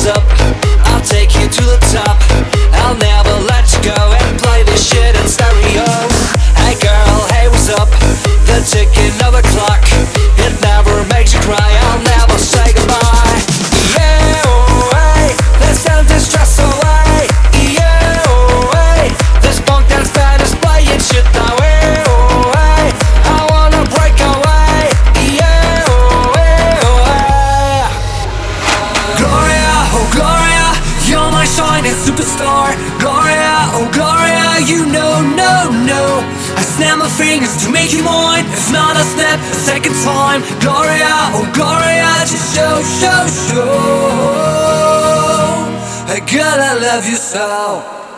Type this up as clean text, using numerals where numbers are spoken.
what's up? I'll take you to the top. I'll never let you go and play this shit in stereo. Hey girl, hey, what's up? The ticking of the clock, it never makes you cry. I'll never say goodbye. Yeah, oh, hey, let's send this stress away. Yeah, oh, hey, this punk dance band is playing shit now. Oh, hey, I wanna break away. Yeah, oh, hey, oh, hey. Gloria, oh Gloria, you're my shining superstar. Gloria, oh Gloria, you know, no. I snap my fingers to make you mine. If not, I snap a second time. Gloria, oh Gloria, just show. Hey girl, I love you so.